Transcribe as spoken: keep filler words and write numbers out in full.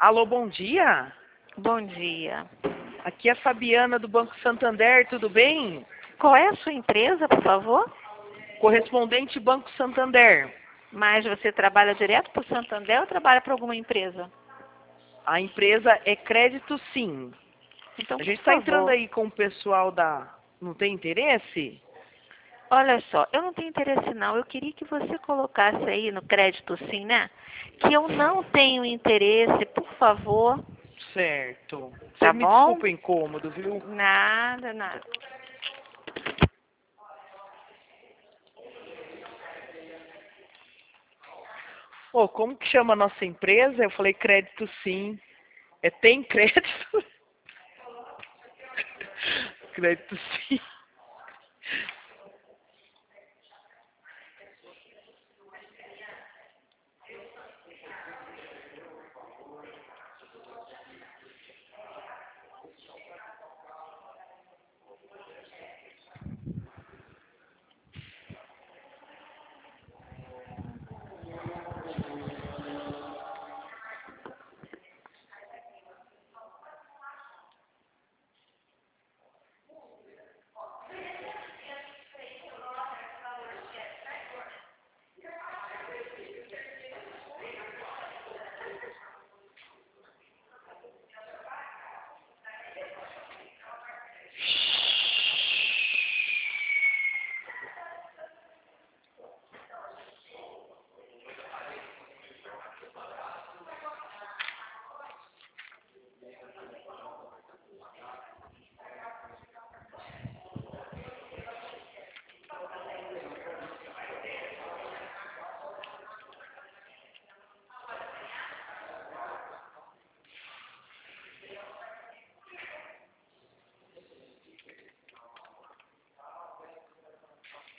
Alô, bom dia. Bom dia. Aqui é a Fabiana do Banco Santander, tudo bem? Qual é a sua empresa, por favor? Correspondente Banco Santander. Mas você trabalha direto para o Santander ou trabalha para alguma empresa? A empresa é Crédito Sim. Então, A por gente está entrando favor. aí com o pessoal da... Não tem interesse? Olha só, eu não tenho interesse não. Eu queria que você colocasse aí no crédito sim, né? Que eu não tenho interesse, por favor. Certo. Você Tá me bom? desculpa o incômodo, viu? Nada, nada. Pô, como que chama a nossa empresa? Eu falei Crédito Sim. É Tem Crédito? Crédito Sim.